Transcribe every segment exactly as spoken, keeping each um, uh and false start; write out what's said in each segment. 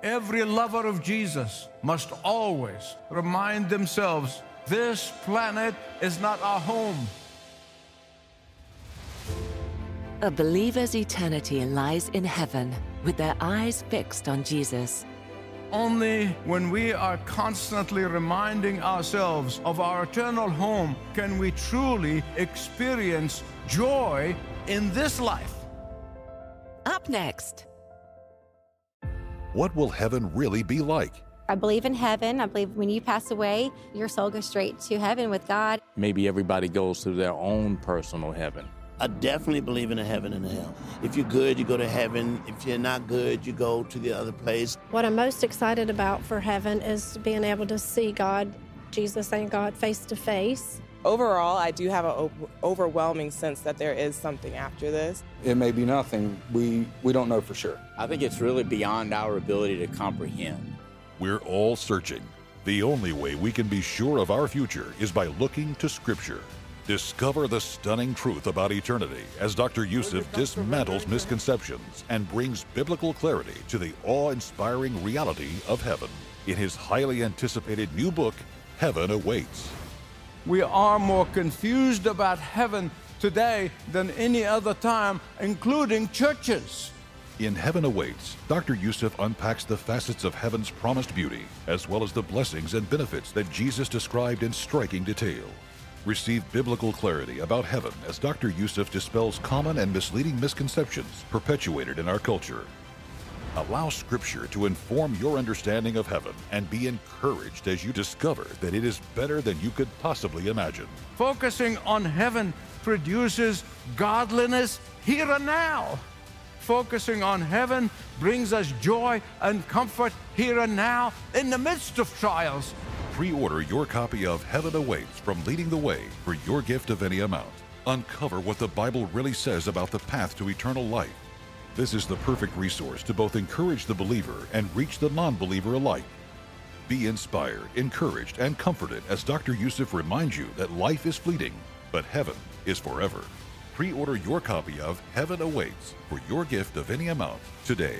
Every lover of Jesus must always remind themselves, this planet is not our home. A believer's eternity lies in heaven with their eyes fixed on Jesus. Only when we are constantly reminding ourselves of our eternal home can we truly experience joy in this life. Up next. What will heaven really be like? I believe in heaven. I believe when you pass away, your soul goes straight to heaven with God. Maybe everybody goes to their own personal heaven. I definitely believe in a heaven and a hell. If you're good, you go to heaven. If you're not good, you go to the other place. What I'm most excited about for heaven is being able to see God, Jesus and God, face to face. Overall, I do have an overwhelming sense that there is something after this. It may be nothing. We, we don't know for sure. I think it's really beyond our ability to comprehend. We're all searching. The only way we can be sure of our future is by looking to Scripture. Discover the stunning truth about eternity as Doctor Youssef dismantles misconceptions and brings biblical clarity to the awe-inspiring reality of heaven. In his highly anticipated new book, Heaven Awaits. We are more confused about heaven today than any other time, including churches. In Heaven Awaits, Doctor Youssef unpacks the facets of heaven's promised beauty, as well as the blessings and benefits that Jesus described in striking detail. Receive biblical clarity about heaven as Doctor Youssef dispels common and misleading misconceptions perpetuated in our culture. Allow Scripture to inform your understanding of heaven and be encouraged as you discover that it is better than you could possibly imagine. Focusing on heaven produces godliness here and now. Focusing on heaven brings us joy and comfort here and now in the midst of trials. Pre-order your copy of Heaven Awaits from Leading the Way for your gift of any amount. Uncover what the Bible really says about the path to eternal life. This is the perfect resource to both encourage the believer and reach the non-believer alike. Be inspired, encouraged, and comforted as Doctor Youssef reminds you that life is fleeting, but heaven is forever. Pre-order your copy of Heaven Awaits for your gift of any amount today.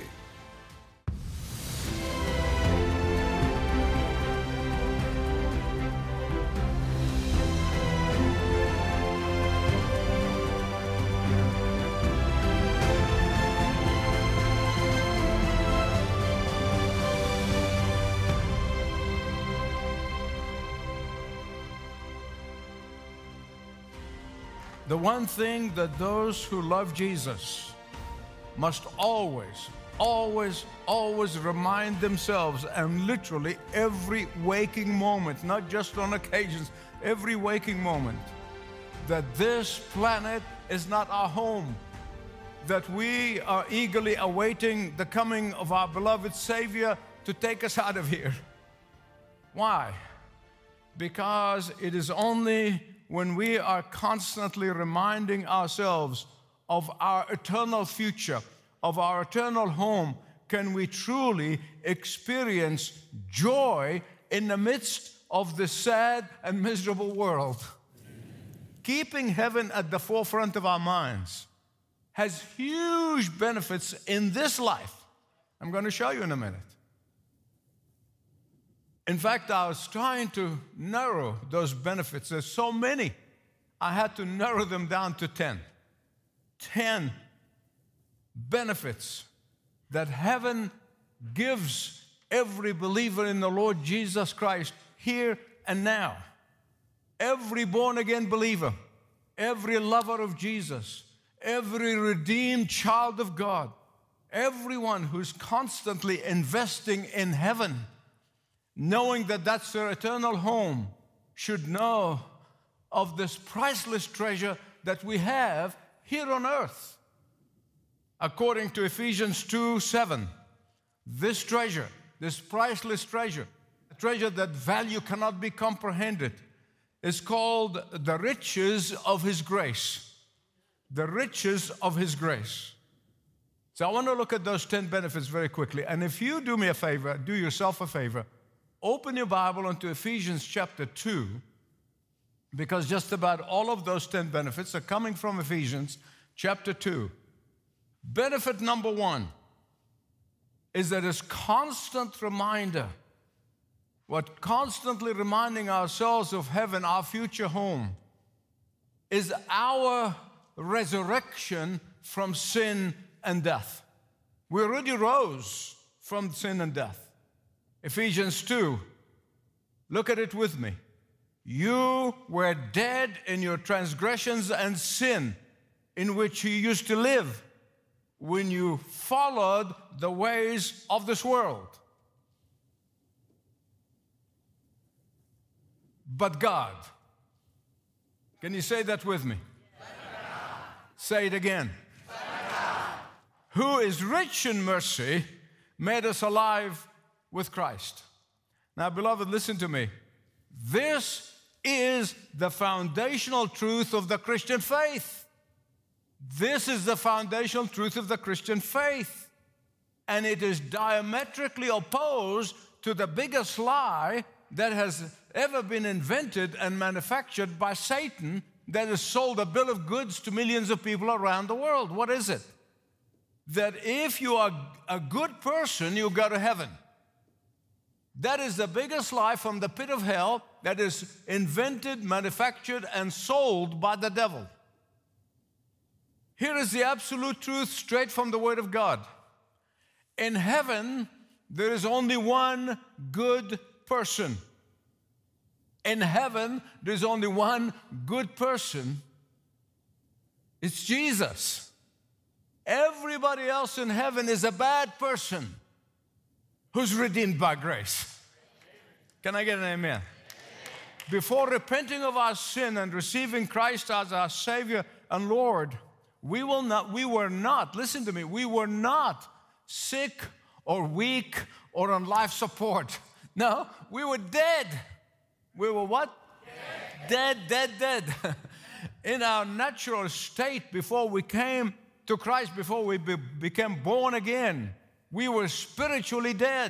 The one thing that those who love Jesus must always, always, always remind themselves, and literally every waking moment, not just on occasions, every waking moment, that this planet is not our home, that we are eagerly awaiting the coming of our beloved Savior to take us out of here. Why? Because it is only when we are constantly reminding ourselves of our eternal future, of our eternal home, can we truly experience joy in the midst of this sad and miserable world. Keeping heaven at the forefront of our minds has huge benefits in this life. I'm going to show you in a minute. In fact, I was trying to narrow those benefits. There's so many. I had to narrow them down to ten. Ten benefits that heaven gives every believer in the Lord Jesus Christ here and now. Every born-again believer, every lover of Jesus, every redeemed child of God, everyone who's constantly investing in heaven, knowing that that's their eternal home, should know of this priceless treasure that we have here on earth. According to Ephesians two seven, this treasure, this priceless treasure, a treasure that value cannot be comprehended, is called the riches of His grace. The riches of His grace. So I want to look at those ten benefits very quickly. And if you do me a favor, do yourself a favor, open your Bible into Ephesians chapter two, because just about all of those ten benefits are coming from Ephesians chapter two. Benefit number one, is that it's constant reminder, what constantly reminding ourselves of heaven, our future home, is our resurrection from sin and death. We already rose from sin and death. Ephesians two, look at it with me. You were dead in your transgressions and sin, in which you used to live when you followed the ways of this world. But God. Can you say that with me? Say it again. Who is rich in mercy, made us alive with Christ. Now, beloved, listen to me. This is the foundational truth of the Christian faith. This is the foundational truth of the Christian faith. And it is diametrically opposed to the biggest lie that has ever been invented and manufactured by Satan, that has sold a bill of goods to millions of people around the world. What is it? That if you are a good person, you go to heaven. That is the biggest lie from the pit of hell that is invented, manufactured, and sold by the devil. Here is the absolute truth straight from the Word of God. In heaven, there is only one good person. In heaven, there's only one good person. It's Jesus. Everybody else in heaven is a bad person who's redeemed by grace. Can I get an amen? Before repenting of our sin and receiving Christ as our Savior and Lord, we will not, we were not, listen to me, we were not sick or weak or on life support. No, we were dead. We were what? Dead, dead, dead. dead. In our natural state before we came to Christ, before we be, became born again, we were spiritually dead.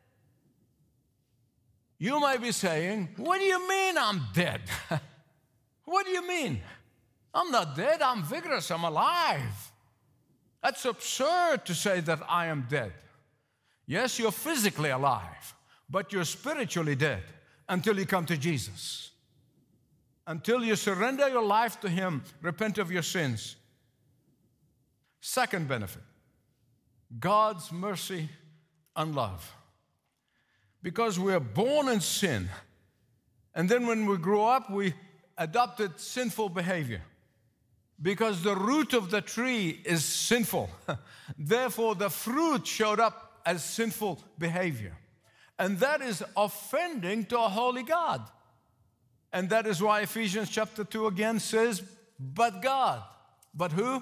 You might be saying, what do you mean I'm dead? What do you mean? I'm not dead, I'm vigorous, I'm alive. That's absurd to say that I am dead. Yes, you're physically alive, but you're spiritually dead until you come to Jesus. Until you surrender your life to Him, repent of your sins. Second benefit, God's mercy and love. Because we're born in sin, and then when we grew up, we adopted sinful behavior. Because the root of the tree is sinful. Therefore, the fruit showed up as sinful behavior. And that is offending to a holy God. And that is why Ephesians chapter two again says, but God. But who?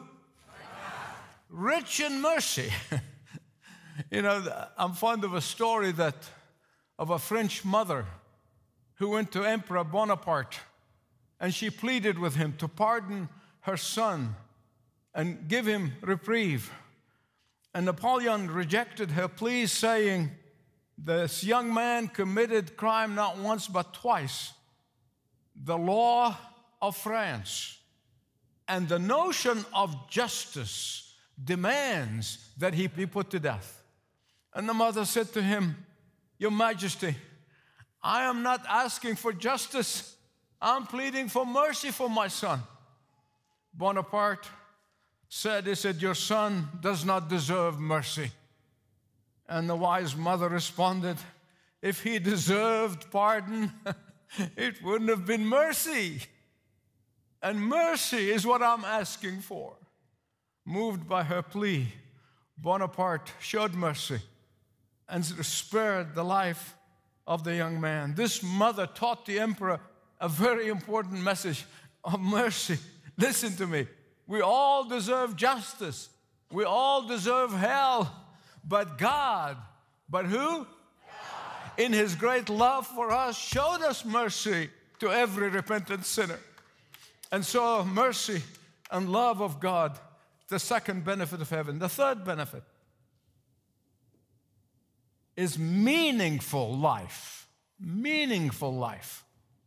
Rich in mercy. You know, I'm fond of a story that of a French mother who went to Emperor Bonaparte, and she pleaded with him to pardon her son and give him reprieve. And Napoleon rejected her plea, saying, this young man committed crime not once but twice. The law of France and the notion of justice demands that he be put to death. And the mother said to him, Your Majesty, I am not asking for justice. I'm pleading for mercy for my son. Bonaparte said, he said, your son does not deserve mercy. And the wise mother responded, if he deserved pardon, it wouldn't have been mercy. And mercy is what I'm asking for. Moved by her plea, Bonaparte showed mercy and spared the life of the young man. This mother taught the emperor a very important message of mercy. Listen to me. We all deserve justice. We all deserve hell. But God, but who? God. In His great love for us, showed us mercy to every repentant sinner. And so mercy and love of God, the second benefit of heaven. The third benefit is meaningful life. Meaningful life.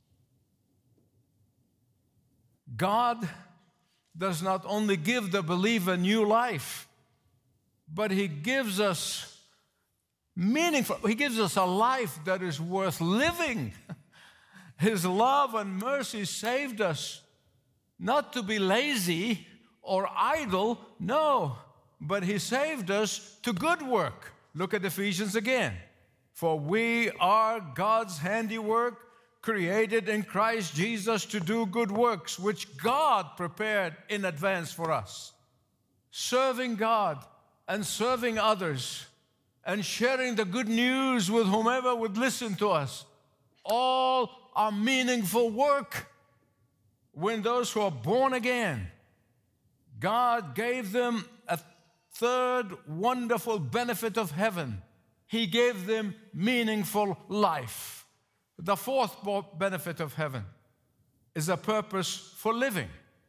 God does not only give the believer new life, but He gives us meaningful. He gives us a life that is worth living. His love and mercy saved us, not to be lazy or idle, no, but He saved us to good work. Look at Ephesians again. For we are God's handiwork, created in Christ Jesus to do good works, which God prepared in advance for us. Serving God and serving others and sharing the good news with whomever would listen to us, all are meaningful work. When those who are born again, God gave them a third wonderful benefit of heaven. He gave them meaningful life. The fourth benefit of heaven is a purpose for living.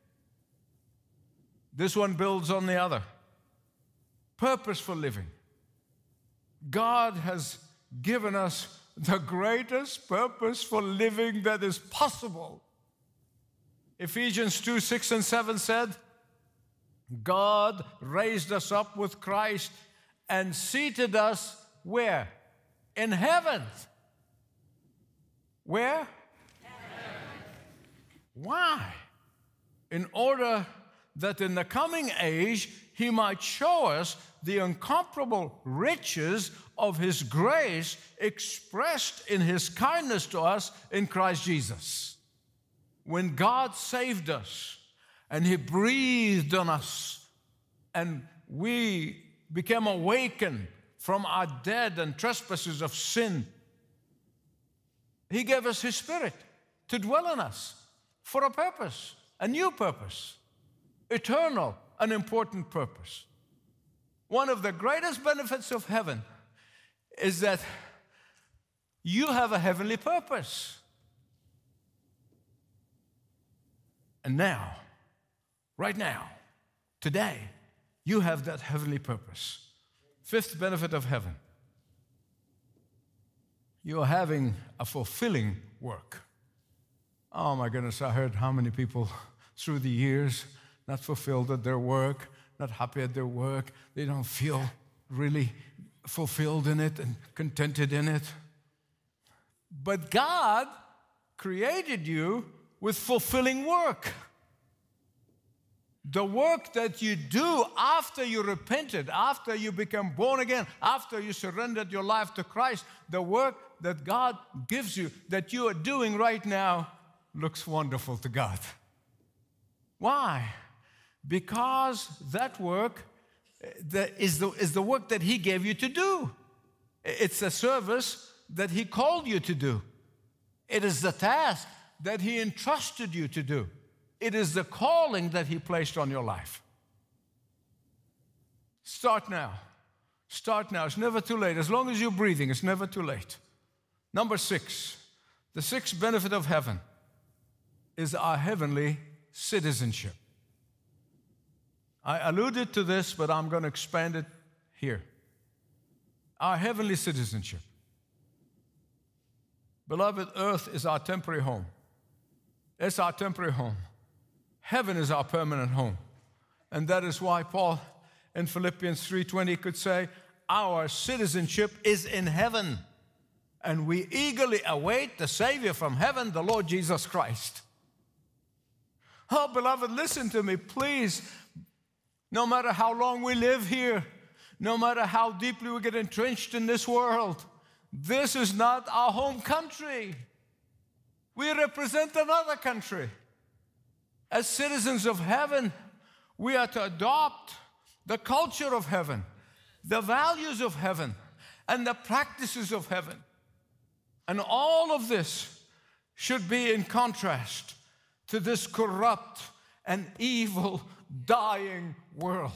This one builds on the other. Purpose for living. God has given us the greatest purpose for living that is possible. Ephesians two, six and seven said, God raised us up with Christ and seated us where? In heaven. Where? Heaven. Why? In order that in the coming age He might show us the incomparable riches of His grace expressed in His kindness to us in Christ Jesus. When God saved us and He breathed on us and we became awakened from our dead and trespasses of sin, He gave us His Spirit to dwell in us for a purpose, a new purpose, eternal, an important purpose. One of the greatest benefits of heaven is that you have a heavenly purpose. And now, right now, today, you have that heavenly purpose. Fifth benefit of heaven. You're having a fulfilling work. Oh my goodness, I heard how many people through the years not fulfilled at their work, not happy at their work. They don't feel really fulfilled in it and contented in it. But God created you with fulfilling work. The work that you do after you repented, after you become born again, after you surrendered your life to Christ, the work that God gives you, that you are doing right now, looks wonderful to God. Why? Because that work is the, is the work that He gave you to do. It's a service that He called you to do. It is the task that He entrusted you to do. It is the calling that He placed on your life. Start now. Start now. It's never too late. As long as you're breathing, it's never too late. Number six, the sixth benefit of heaven is our heavenly citizenship. I alluded to this, but I'm going to expand it here. Our heavenly citizenship. Beloved, earth is our temporary home. It's our temporary home. Heaven is our permanent home. And that is why Paul in Philippians three twenty could say, our citizenship is in heaven, and we eagerly await the Savior from heaven, the Lord Jesus Christ. Oh, beloved, listen to me, please. No matter how long we live here, no matter how deeply we get entrenched in this world, this is not our home country. We represent another country. As citizens of heaven, we are to adopt the culture of heaven, the values of heaven, and the practices of heaven. And all of this should be in contrast to this corrupt and evil, dying world.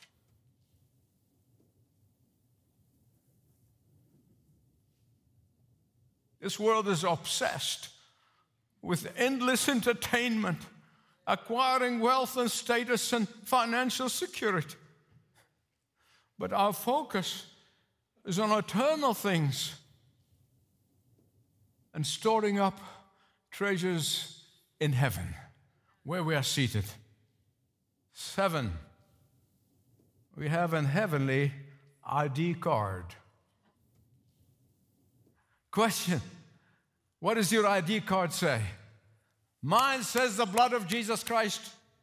This world is obsessed with endless entertainment, acquiring wealth and status and financial security. But our focus is on eternal things and storing up treasures in heaven, where we are seated. Seven, we have an heavenly I D card. Question, what does your I D card say? Mine says the blood of Jesus Christ.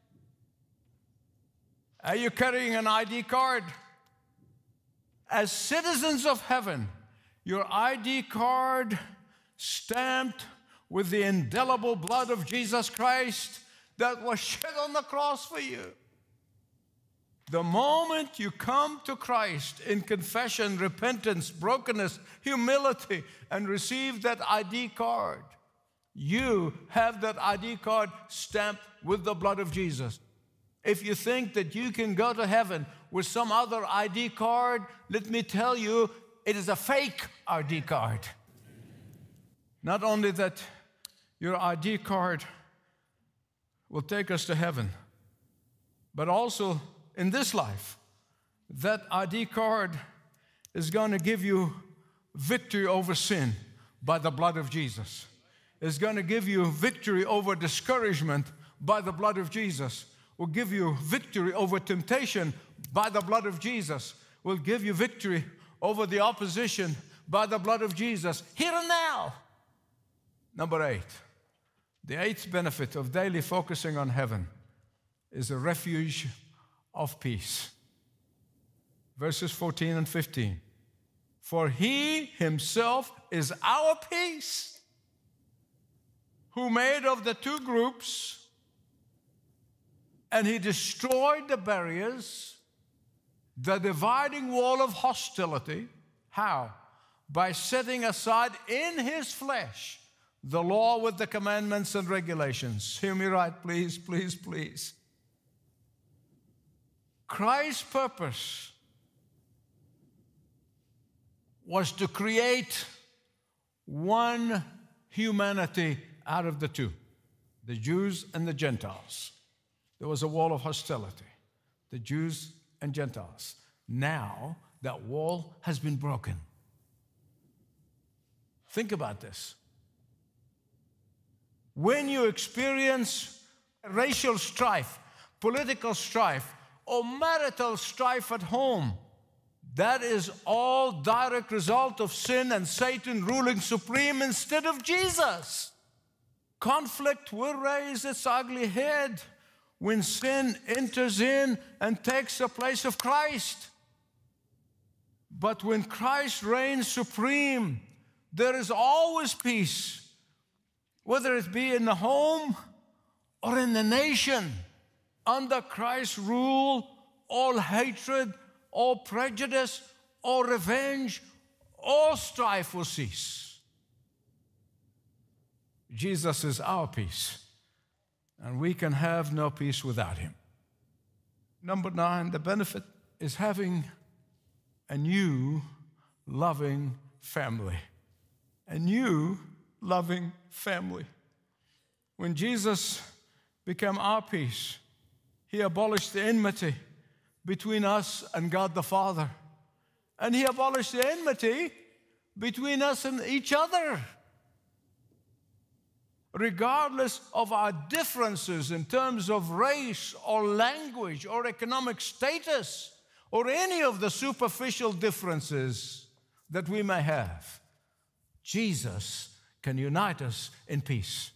Are you carrying an I D card? As citizens of heaven, your I D card stamped with the indelible blood of Jesus Christ that was shed on the cross for you. The moment you come to Christ in confession, repentance, brokenness, humility, and receive that I D card, you have that I D card stamped with the blood of Jesus. If you think that you can go to heaven with some other I D card, let me tell you, it is a fake I D card. Not only that your I D card will take us to heaven, but also in this life, that I D card is going to give you victory over sin by the blood of Jesus. It's going to give you victory over discouragement by the blood of Jesus. Will give you victory over temptation by the blood of Jesus. Will give you victory over the opposition by the blood of Jesus, here and now. Number eight, the eighth benefit of daily focusing on heaven is a refuge of peace. Verses fourteen and fifteen. For he himself is our peace, who made of the two groups, and he destroyed the barriers, the dividing wall of hostility. How? By setting aside in his flesh the law with the commandments and regulations. Hear me right, please, please, please. Christ's purpose was to create one humanity out of the two, the Jews and the Gentiles. There was a wall of hostility, the Jews and Gentiles. Now that wall has been broken. Think about this. When you experience racial strife, political strife, or marital strife at home, that is all direct result of sin and Satan ruling supreme instead of Jesus. Conflict will raise its ugly head when sin enters in and takes the place of Christ. But when Christ reigns supreme, there is always peace, whether it be in the home or in the nation. Under Christ's rule, all hatred, all prejudice, all revenge, all strife will cease. Jesus is our peace, and we can have no peace without him. Number nine, the benefit is having a new loving family. A new loving family. When Jesus became our peace, he abolished the enmity between us and God the Father. And he abolished the enmity between us and each other. Regardless of our differences in terms of race or language or economic status or any of the superficial differences that we may have, Jesus can unite us in peace.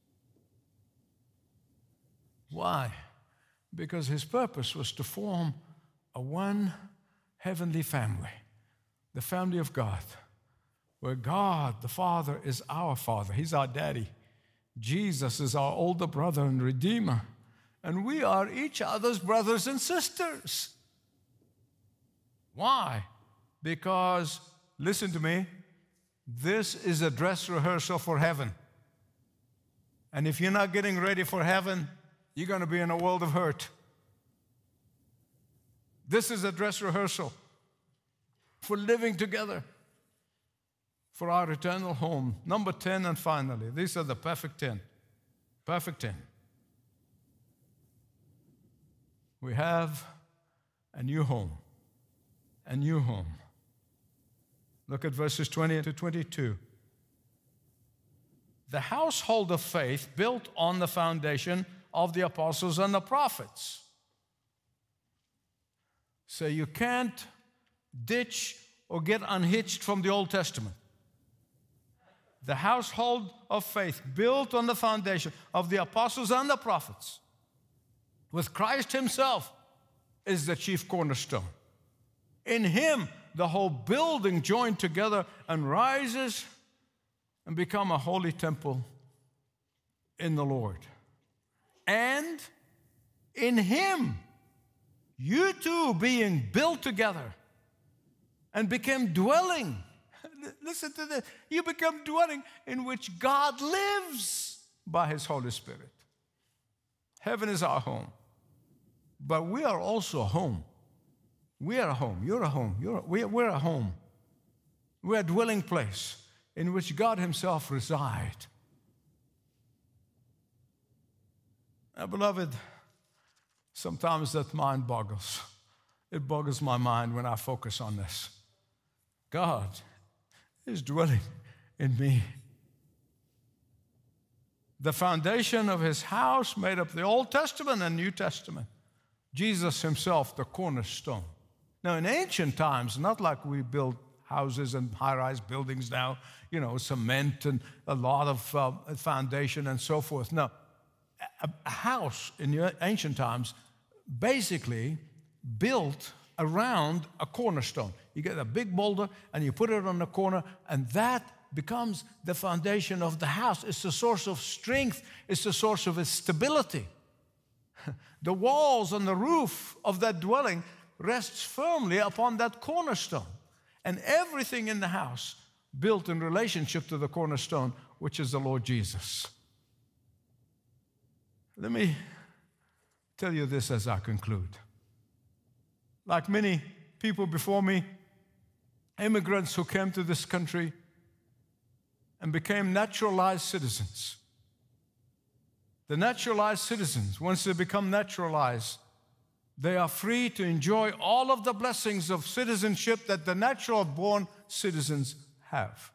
Why? Because his purpose was to form a one heavenly family, the family of God, where God the Father is our Father. He's our daddy. Jesus is our older brother and redeemer, and we are each other's brothers and sisters. Why? Because, listen to me, this is a dress rehearsal for heaven. And if you're not getting ready for heaven, you're going to be in a world of hurt. This is a dress rehearsal for living together, for our eternal home. Number ten, and finally, these are the perfect ten. Perfect ten. We have a new home. A new home. Look at verses twenty to twenty-two. The household of faith built on the foundation of the apostles and the prophets. So you can't ditch or get unhitched from the Old Testament. the household of faith, built on the foundation of the apostles and the prophets, with Christ himself is the chief cornerstone. In him, the whole building joined together and rises and become a holy temple in the Lord. And in him, you two being built together and became dwelling. Listen to this. You become dwelling in which God lives by his Holy Spirit. Heaven is our home. But we are also a home. We are a home. You're a home. You're a, we, we're a home. We're a dwelling place in which God himself resides. Now, beloved, sometimes that mind boggles. It boggles my mind when I focus on this. God is dwelling in me. The foundation of his house made up the Old Testament and New Testament. Jesus himself, the cornerstone. Now, in ancient times, not like we build houses and high-rise buildings now, you know, cement and a lot of uh, foundation and so forth. No, a, a house in ancient times basically built around a cornerstone. You get a big boulder and you put it on the corner, and that becomes the foundation of the house. It's the source of strength. It's the source of its stability. The walls and the roof of that dwelling rests firmly upon that cornerstone. And everything in the house built in relationship to the cornerstone, which is the Lord Jesus. Let me tell you this as I conclude. Like many people before me, immigrants who came to this country and became naturalized citizens. The naturalized citizens, once they become naturalized, they are free to enjoy all of the blessings of citizenship that the natural-born citizens have.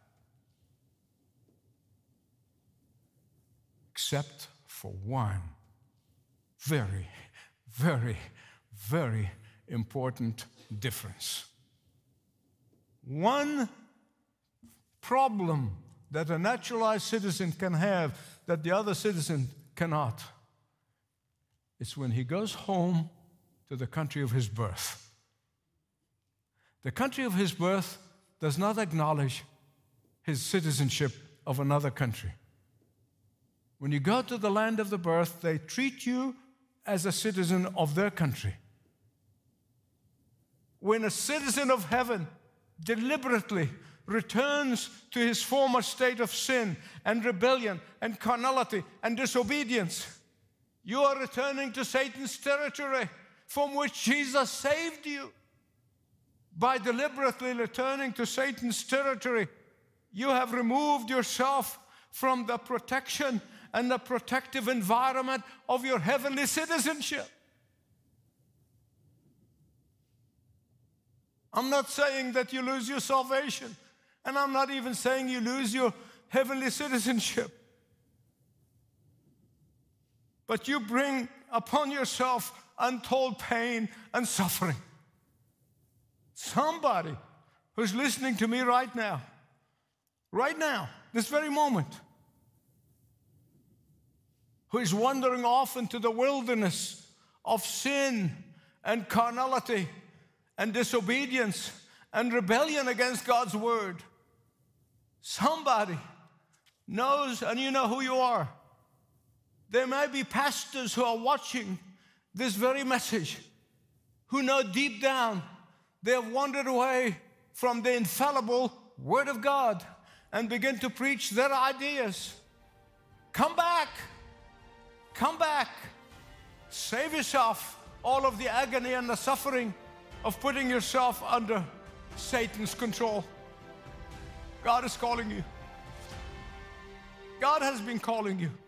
Except for one very, very, very important difference. One problem that a naturalized citizen can have that the other citizen cannot. It's when he goes home to the country of his birth. The country of his birth does not acknowledge his citizenship of another country. When you go to the land of the birth, they treat you as a citizen of their country. When a citizen of heaven deliberately returns to his former state of sin and rebellion and carnality and disobedience, you are returning to Satan's territory from which Jesus saved you. By deliberately returning to Satan's territory, you have removed yourself from the protection and the protective environment of your heavenly citizenship. I'm not saying that you lose your salvation, and I'm not even saying you lose your heavenly citizenship. But you bring upon yourself untold pain and suffering. Somebody who's listening to me right now, right now, this very moment, who is wandering off into the wilderness of sin and carnality and disobedience and rebellion against God's word. Somebody knows, and you know who you are. There may be pastors who are watching this very message who know deep down they have wandered away from the infallible Word of God and begin to preach their ideas. Come back. Come back. Save yourself all of the agony and the suffering of putting yourself under Satan's control. God is calling you. God has been calling you.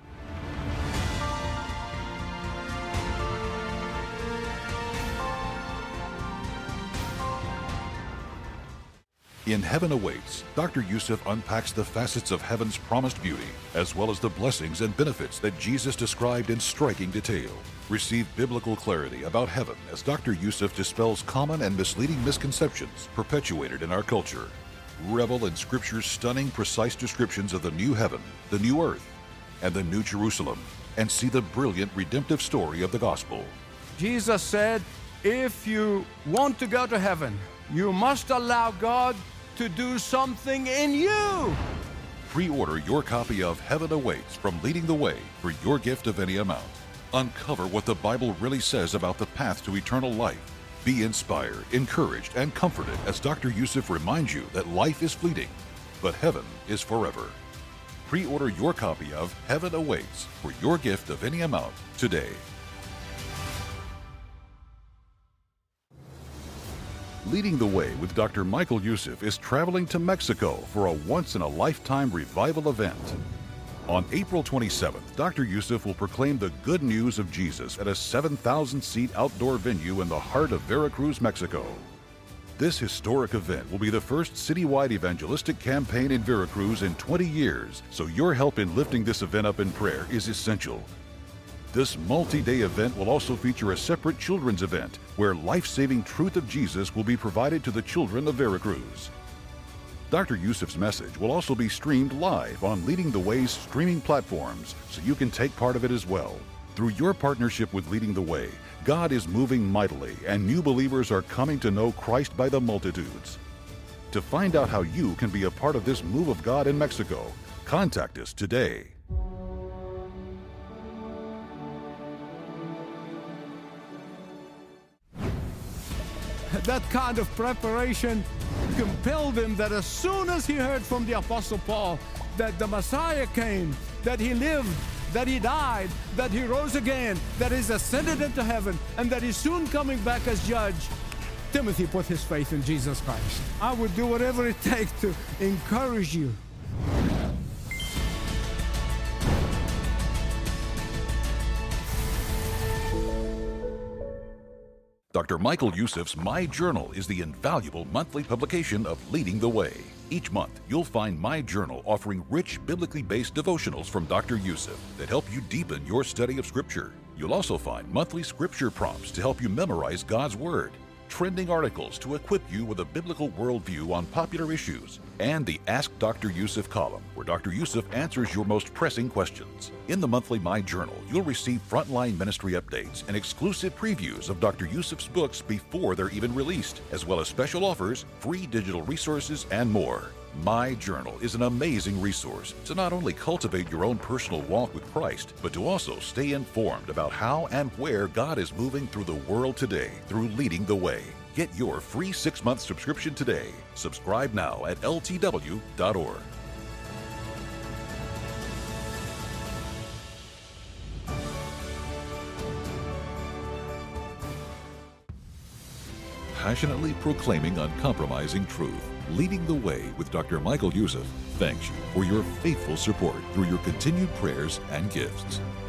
In Heaven Awaits, Doctor Youssef unpacks the facets of heaven's promised beauty, as well as the blessings and benefits that Jesus described in striking detail. Receive biblical clarity about heaven as Doctor Youssef dispels common and misleading misconceptions perpetuated in our culture. Revel in Scripture's stunning, precise descriptions of the new heaven, the new earth, and the new Jerusalem, and see the brilliant redemptive story of the gospel. Jesus said, if you want to go to heaven, you must allow God to do something in you. Pre-order your copy of Heaven Awaits from Leading the Way for your gift of any amount. Uncover what the Bible really says about the path to eternal life. Be inspired, encouraged, and comforted as Doctor Youssef reminds you that life is fleeting, but heaven is forever. Pre-order your copy of Heaven Awaits for your gift of any amount today. Leading the Way with Doctor Michael Youssef is traveling to Mexico for a once-in-a-lifetime revival event. On April twenty-seventh, Doctor Youssef will proclaim the good news of Jesus at a seven thousand seat outdoor venue in the heart of Veracruz, Mexico. This historic event will be the first citywide evangelistic campaign in Veracruz in twenty years, so your help in lifting this event up in prayer is essential. This multi-day event will also feature a separate children's event where life-saving truth of Jesus will be provided to the children of Veracruz. Doctor Youssef's message will also be streamed live on Leading the Way's streaming platforms, so you can take part of it as well. Through your partnership with Leading the Way, God is moving mightily, and new believers are coming to know Christ by the multitudes. To find out how you can be a part of this move of God in Mexico, contact us today. That kind of preparation compelled him that as soon as he heard from the Apostle Paul that the Messiah came, that he lived, that he died, that he rose again, that he's ascended into heaven, and that he's soon coming back as judge, Timothy put his faith in Jesus Christ. I would do whatever it takes to encourage you. Doctor Michael Youssef's My Journal is the invaluable monthly publication of Leading the Way. Each month, you'll find My Journal offering rich, biblically based devotionals from Doctor Youssef that help you deepen your study of Scripture. You'll also find monthly Scripture prompts to help you memorize God's Word, trending articles to equip you with a biblical worldview on popular issues, and the Ask Doctor Youssef column, where Doctor Youssef answers your most pressing questions. In the monthly My Journal, you'll receive frontline ministry updates and exclusive previews of Doctor Youssef's books before they're even released, as well as special offers, free digital resources, and more. My Journal is an amazing resource to not only cultivate your own personal walk with Christ, but to also stay informed about how and where God is moving through the world today through Leading the Way. Get your free six-month subscription today. Subscribe now at L T W dot org. Passionately proclaiming uncompromising truth. Leading the Way with Doctor Michael Youssef thanks you for your faithful support through your continued prayers and gifts.